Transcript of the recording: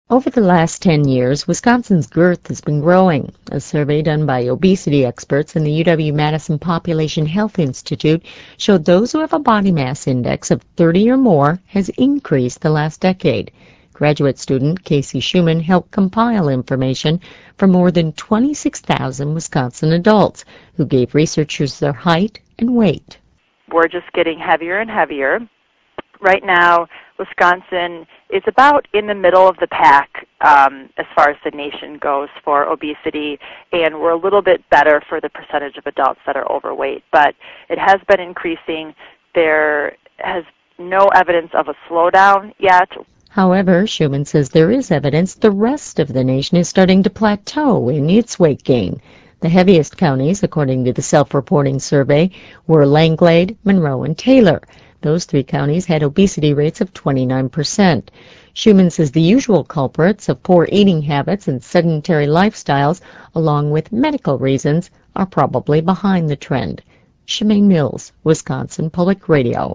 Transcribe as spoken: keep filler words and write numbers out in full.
Over the last ten years, Wisconsin's girth has been growing. A survey done by obesity experts in the U W-Madison Population Health Institute showed those who have a body mass index of thirty or more has increased the last decade. Graduate student Casey Schumann helped compile information from more than twenty-six thousand Wisconsin adults who gave researchers their height and weight. We're just getting heavier and heavier. Right now, Wisconsin is about in the middle of the pack um, as far as the nation goes for obesity, and we're a little bit better for the percentage of adults that are overweight. But it has been increasing. There has no evidence of a slowdown yet. However, Schumann says there is evidence the rest of the nation is starting to plateau in its weight gain. The heaviest counties, according to the self-reporting survey, were Langlade, Monroe, and Taylor. Those three counties had obesity rates of twenty-nine percent. Schumann says the usual culprits of poor eating habits and sedentary lifestyles, along with medical reasons, are probably behind the trend. Shemaine Mills, Wisconsin Public Radio.